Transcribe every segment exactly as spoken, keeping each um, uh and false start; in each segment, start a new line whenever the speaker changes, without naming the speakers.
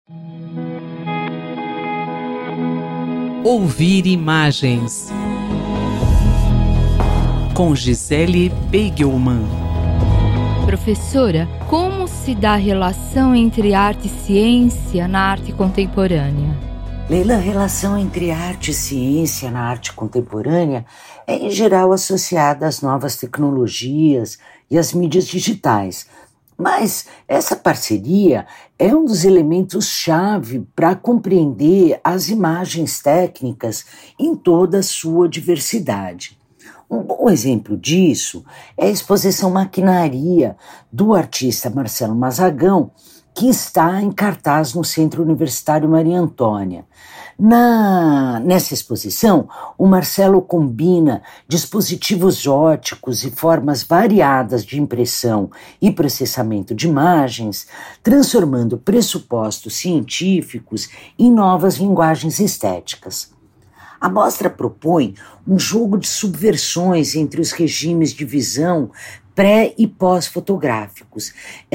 Ouvir imagens com Gisele Beigelman.
Professora, como se dá a relação entre arte e ciência na arte contemporânea?
Leila, a relação entre arte e ciência na arte contemporânea é, em geral, associada às novas tecnologias e às mídias digitais. Mas essa parceria é um dos elementos-chave para compreender as imagens técnicas em toda a sua diversidade. Um bom exemplo disso é a exposição Maquinaria, do artista Marcelo Mazagão, que está em cartaz no Centro Universitário Maria Antônia. Na, nessa exposição, o Marcelo combina dispositivos óticos e formas variadas de impressão e processamento de imagens, transformando pressupostos científicos em novas linguagens estéticas. A mostra propõe um jogo de subversões entre os regimes de visão pré- e pós-fotográficos.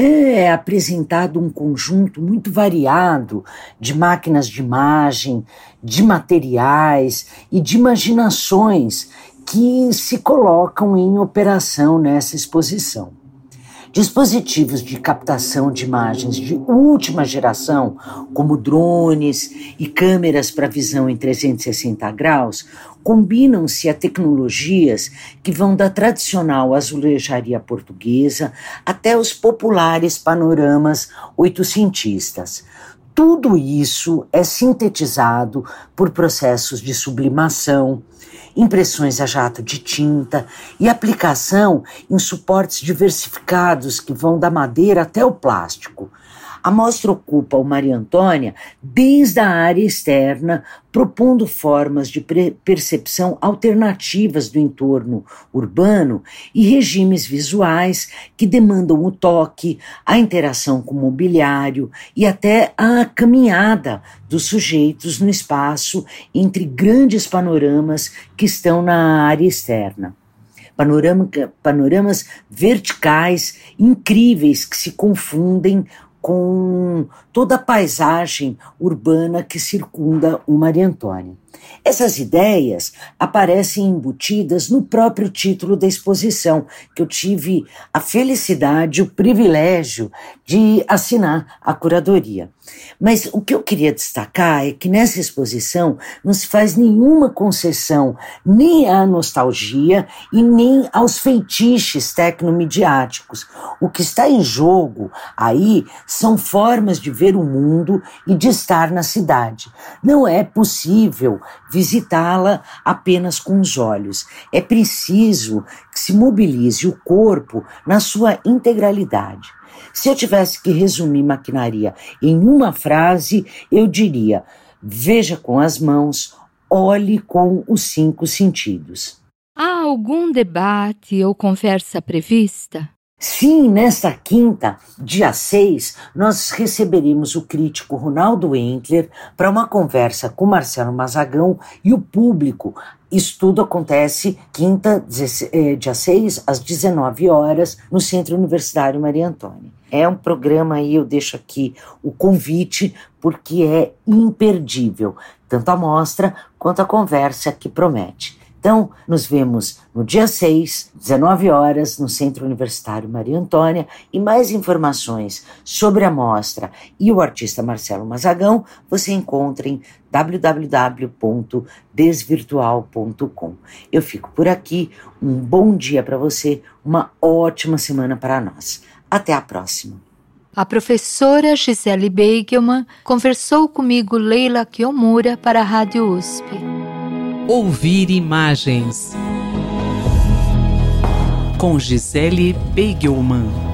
É apresentado um conjunto muito variado de máquinas de imagem, de materiais e de imaginações que se colocam em operação nessa exposição. Dispositivos de captação de imagens de última geração, como drones e câmeras para visão em trezentos e sessenta graus, combinam-se a tecnologias que vão da tradicional azulejaria portuguesa até os populares panoramas oitocentistas. Tudo isso é sintetizado por processos de sublimação, impressões a jato de tinta e aplicação em suportes diversificados que vão da madeira até o plástico. A mostra ocupa o Maria Antônia desde a área externa, propondo formas de percepção alternativas do entorno urbano e regimes visuais que demandam o toque, a interação com o mobiliário e até a caminhada dos sujeitos no espaço entre grandes panoramas que estão na área externa. Panorama, panoramas verticais incríveis que se confundem com toda a paisagem urbana que circunda o Maria Antônia. Essas ideias aparecem embutidas no próprio título da exposição, que eu tive a felicidade, o privilégio de assinar a curadoria. Mas o que eu queria destacar é que nessa exposição não se faz nenhuma concessão nem à nostalgia e nem aos feitiços tecnomidiáticos. O que está em jogo aí são formas de ver o mundo e de estar na cidade. Não é possível visitá-la apenas com os olhos. É preciso que se mobilize o corpo na sua integralidade. Se eu tivesse que resumir Maquinaria em uma frase, eu diria: veja com as mãos, olhe com os cinco sentidos.
Há algum debate ou conversa prevista?
Sim, nesta quinta, dia seis, nós receberemos o crítico Ronaldo Entler para uma conversa com Marcelo Mazagão e o público. Isso tudo acontece quinta, dia seis, às dezenove horas, no Centro Universitário Maria Antônia. É um programa aí, eu deixo aqui o convite, porque é imperdível, tanto a mostra quanto a conversa que promete. Então, nos vemos no dia seis, dezenove horas, no Centro Universitário Maria Antônia, e mais informações sobre a mostra e o artista Marcelo Mazagão você encontra em w w w ponto desvirtual ponto com. Eu fico por aqui, um bom dia para você, uma ótima semana para nós. Até a próxima.
A professora Gisele Beigelman conversou comigo, Leila Kiyomura, para a Rádio U S P.
Ouvir imagens com Gisele Beigelman.